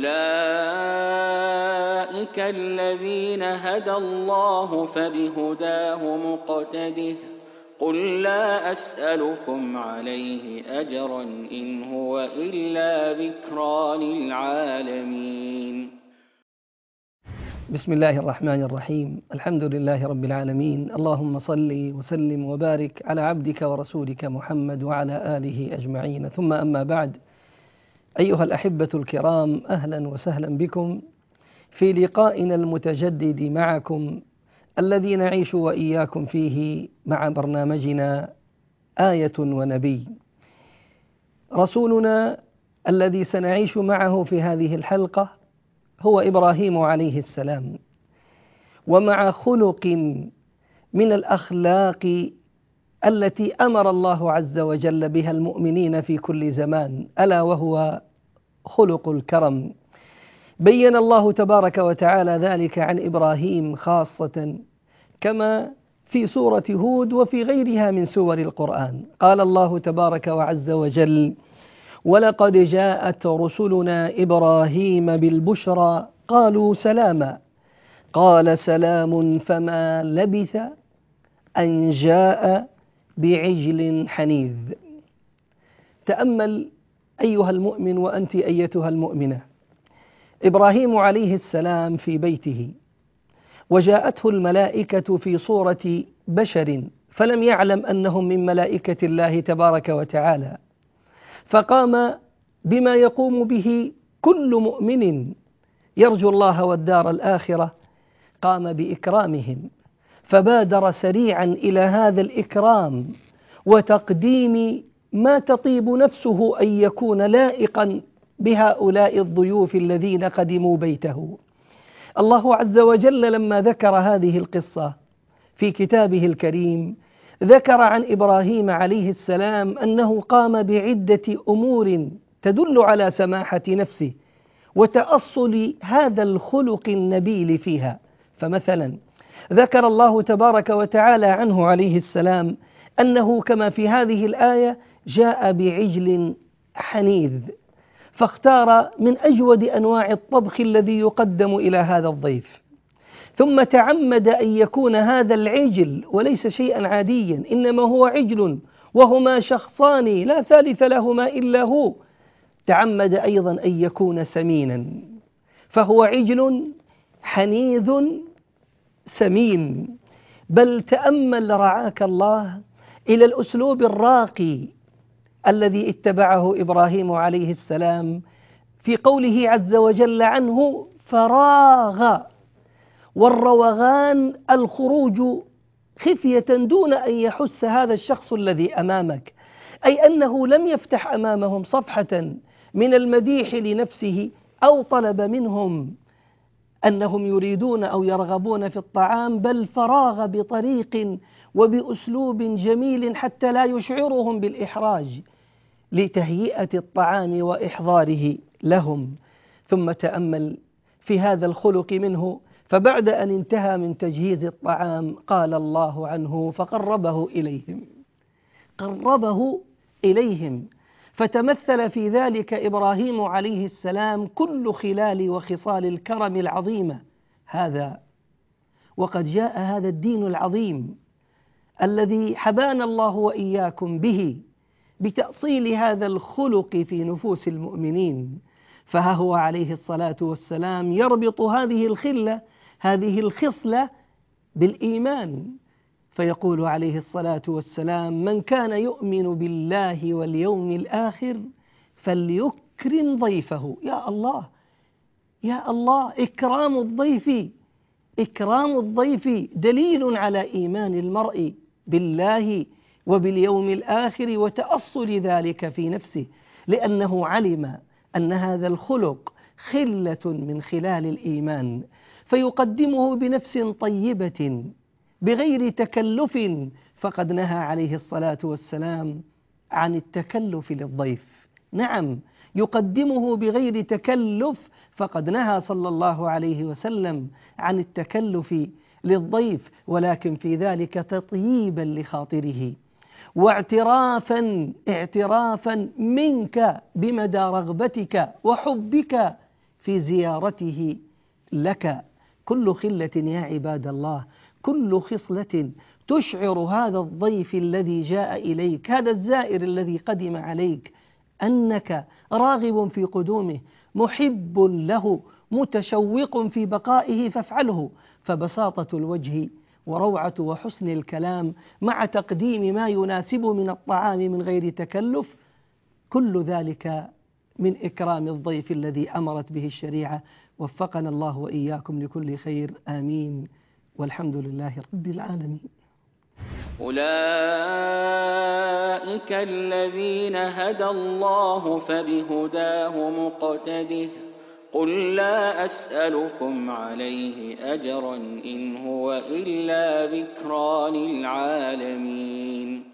أولئك الذين هدى الله فبهداه مقتده قل لا أسألكم عليه أجرا إن هو إلا ذكرى للعالمين. بسم الله الرحمن الرحيم. الحمد لله رب العالمين. اللهم صل وسلم وبارك على عبدك ورسولك محمد وعلى آله أجمعين، ثم أما بعد. أيها الأحبة الكرام، أهلا وسهلا بكم في لقائنا المتجدد معكم الذي نعيش وإياكم فيه مع برنامجنا آية ونبي. رسولنا الذي سنعيش معه في هذه الحلقة هو إبراهيم عليه السلام، ومع خلق من الأخلاق التي أمر الله عز وجل بها المؤمنين في كل زمان، ألا وهو خلق الكرم. بين الله تبارك وتعالى ذلك عن إبراهيم خاصة، كما في سورة هود وفي غيرها من سور القرآن. قال الله تبارك وعز وجل: ولقد جاءت رسلنا إبراهيم بالبشرى قالوا سلاما قال سلام فما لبث أن جاء بعجل حنيذ. تأمل أيها المؤمن وأنت أيتها المؤمنة، إبراهيم عليه السلام في بيته، وجاءته الملائكة في صورة بشر، فلم يعلم أنهم من ملائكة الله تبارك وتعالى، فقام بما يقوم به كل مؤمن يرجو الله والدار الآخرة، قام بإكرامهم، فبادر سريعا إلى هذا الإكرام وتقديم ما تطيب نفسه أن يكون لائقا بهؤلاء الضيوف الذين قدموا بيته. الله عز وجل لما ذكر هذه القصة في كتابه الكريم ذكر عن إبراهيم عليه السلام أنه قام بعدة أمور تدل على سماحة نفسه وتأصل هذا الخلق النبيل فيها. فمثلا ذكر الله تبارك وتعالى عنه عليه السلام أنه كما في هذه الآية جاء بعجل حنيذ، فاختار من أجود أنواع الطبخ الذي يقدم إلى هذا الضيف، ثم تعمد أن يكون هذا العجل وليس شيئا عاديا، إنما هو عجل وهما شخصان لا ثالث لهما إلا هو. تعمد أيضا أن يكون سمينا، فهو عجل حنيذ سمين. بل تأمل رعاك الله إلى الأسلوب الراقي الذي اتبعه إبراهيم عليه السلام في قوله عز وجل عنه: فراغ. والروغان الخروج خفية دون أن يحس هذا الشخص الذي أمامك، أي أنه لم يفتح أمامهم صفحة من المديح لنفسه أو طلب منهم أنهم يريدون أو يرغبون في الطعام، بل فراغ بطريق وبأسلوب جميل حتى لا يشعرهم بالإحراج لتهيئة الطعام وإحضاره لهم. ثم تأمل في هذا الخلق منه، فبعد أن انتهى من تجهيز الطعام قال الله عنه: فقربه إليهم. قربه إليهم، فتمثل في ذلك إبراهيم عليه السلام كل خلال وخصال الكرم العظيمة هذا. وقد جاء هذا الدين العظيم الذي حبانا الله وإياكم به بتأصيل هذا الخلق في نفوس المؤمنين، فها هو عليه الصلاة والسلام يربط هذه الخصلة بالإيمان، فيقول عليه الصلاة والسلام: من كان يؤمن بالله واليوم الآخر فليكرم ضيفه. يا الله يا الله، إكرام الضيف دليل على إيمان المرء بالله وباليوم الآخر وتأصل ذلك في نفسه، لأنه علم أن هذا الخلق خلة من خلال الإيمان، فيقدمه بنفس طيبة بغير تكلف. فقد نهى عليه الصلاة والسلام عن التكلف للضيف. نعم، يقدمه بغير تكلف، فقد نهى صلى الله عليه وسلم عن التكلف للضيف، ولكن في ذلك تطييبا لخاطره واعترافا منك بمدى رغبتك وحبك في زيارته لك. كل خلة يا عباد الله، كل خصلة تشعر هذا الضيف الذي جاء إليك، هذا الزائر الذي قدم عليك، أنك راغب في قدومه، محب له، متشوق في بقائه، فافعله. فبساطة الوجه وروعة وحسن الكلام مع تقديم ما يناسبه من الطعام من غير تكلف، كل ذلك من إكرام الضيف الذي أمرت به الشريعة. وفقنا الله وإياكم لكل خير، آمين، والحمد لله رب العالمين. أولئك الذين هدى الله فبهداه مقتده قل لا أسألكم عليه أجرا إن هو إلا ذكرى للعالمين.